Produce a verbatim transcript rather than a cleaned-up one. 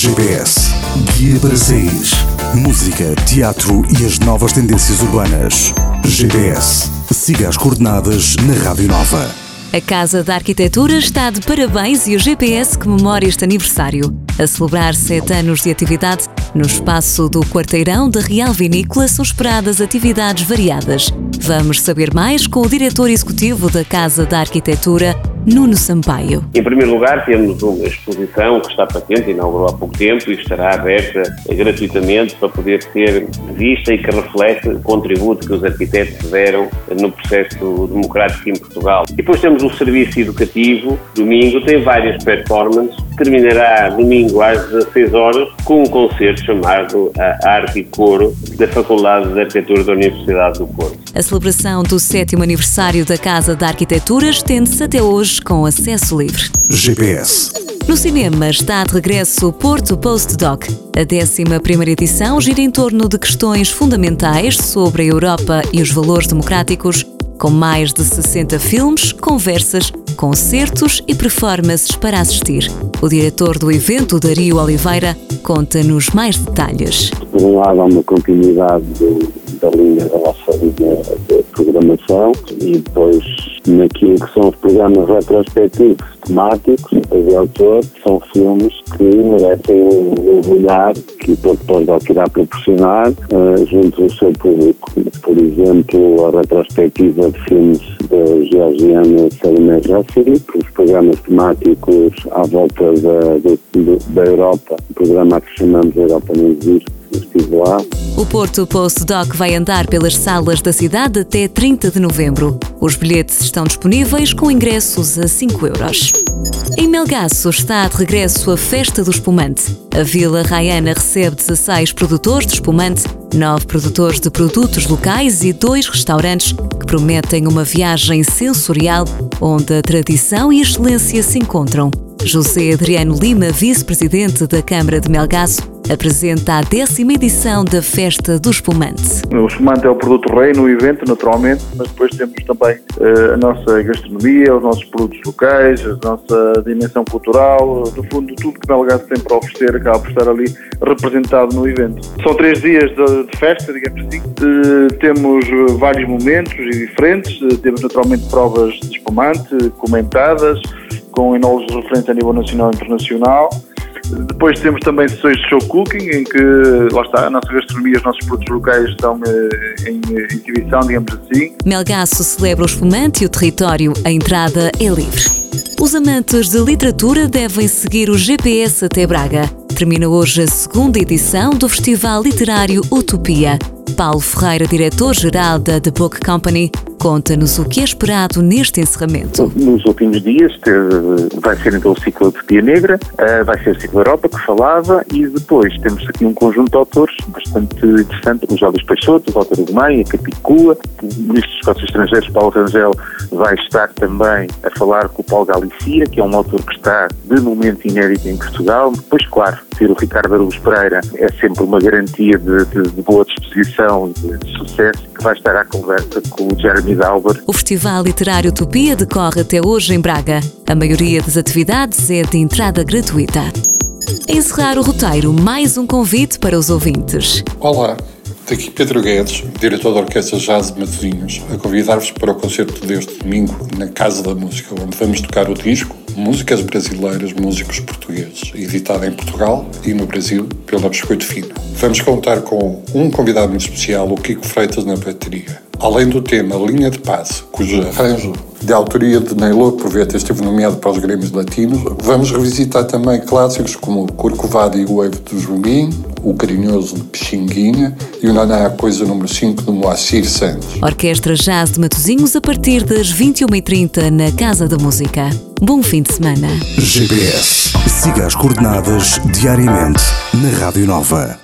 G P S, guia para saís. Música, teatro e as novas tendências urbanas. G P S. Siga as coordenadas na Rádio Nova. A Casa da Arquitetura está de parabéns e o G P S comemora este aniversário. A celebrar sete anos de atividade, no espaço do Quarteirão da Real Vinícola são esperadas atividades variadas. Vamos saber mais com o diretor executivo da Casa da Arquitetura, Nuno Sampaio. Em primeiro lugar, temos uma exposição que está patente, inaugurou há pouco tempo e estará aberta gratuitamente para poder ser vista e que reflete o contributo que os arquitetos deram no processo democrático em Portugal. E depois temos o serviço educativo, domingo, tem várias performances, terminará domingo às dezasseis horas com um concerto chamado a Arte e Coro da Faculdade de Arquitetura da Universidade do Porto. A celebração do sétimo aniversário da Casa da Arquitetura estende-se até hoje com acesso livre. G P S. No cinema está de regresso o Porto Postdoc. A décima primeira edição gira em torno de questões fundamentais sobre a Europa e os valores democráticos, com mais de sessenta filmes, conversas, concertos e performances para assistir. O diretor do evento, Dario Oliveira, conta-nos mais detalhes. Por um lado, há uma continuidade do, da linha da nossa linha de programação e depois naquilo que são os programas retrospectivos temáticos de autor, são filmes que merecem um olhar que o Porto Postdoc irá proporcionar uh, junto ao seu público. Por exemplo, a retrospectiva de filmes da georgiana Salomé Jassiri, os programas temáticos à volta da, da, da Europa, o programa que chamamos Europa Não Existe. Estive lá. O Porto Postdoc vai andar pelas salas da cidade até trinta de novembro. Os bilhetes estão disponíveis com ingressos a cinco euros. Em Melgaço está de regresso a Festa do Espumante. A Vila Raiana recebe dezasseis produtores de espumante, nove produtores de produtos locais e dois restaurantes que prometem uma viagem sensorial onde a tradição e a excelência se encontram. José Adriano Lima, vice-presidente da Câmara de Melgaço, apresenta a décima edição da Festa do Espumante. O espumante é o produto rei no evento, naturalmente, mas depois temos também uh, a nossa gastronomia, os nossos produtos locais, a nossa dimensão cultural, no fundo tudo que Melgaço tem para oferecer acaba por estar ali representado no evento. São três dias de, de festa, digamos assim. Uh, temos vários momentos e diferentes, uh, temos naturalmente provas de espumante, comentadas, com enólogos referentes a nível nacional e internacional. Depois temos também sessões de show cooking, em que, lá está, a nossa gastronomia, os nossos produtos locais estão eh, em exibição, digamos assim. Melgaço celebra o espumante e o território. A entrada é livre. Os amantes de literatura devem seguir o G P S até Braga. Termina hoje a segunda edição do Festival Literário Utopia. Paulo Ferreira, diretor-geral da The Book Company, conta-nos o que é esperado neste encerramento. Nos últimos dias vai ser então o ciclo Utopia Negra, vai ser o ciclo Europa que falava e depois temos aqui um conjunto de autores bastante interessante, o José Peixoto, o Walter Ugumem, a Capicua, o Ministro dos Negócios Estrangeiros, Paulo Rangel, vai estar também a falar com o Paulo Galicia, que é um autor que está de momento inédito em Portugal. Depois, claro, ter o Ricardo Araújo Pereira é sempre uma garantia de, de, de boa disposição e de, de sucesso, que vai estar à conversa com o Jeremy Dauber. O Festival Literário Utopia decorre até hoje em Braga. A maioria das atividades é de entrada gratuita. A encerrar o roteiro, mais um convite para os ouvintes. Olá, daqui Pedro Guedes, diretor da Orquestra Jazz de Matosinhos, a convidar-vos para o concerto deste domingo na Casa da Música, onde vamos tocar o disco Músicas Brasileiras, Músicos Portugueses, editado em Portugal e no Brasil pela Biscoito Fino. Vamos contar com um convidado muito especial, o Kiko Freitas, na bateria. Além do tema Linha de Passe, cujo arranjo de autoria de Neilo Proveta esteve nomeado para os Grêmios Latinos, vamos revisitar também clássicos como o Corcovado e o Wave do Jumim, o Carinhoso de Pixinguinha e o Naná, a Coisa número cinco do Moacir Santos. Orquestra Jazz de Matosinhos a partir das vinte e uma e trinta na Casa da Música. Bom fim de semana. G P S. Siga as coordenadas diariamente na Rádio Nova.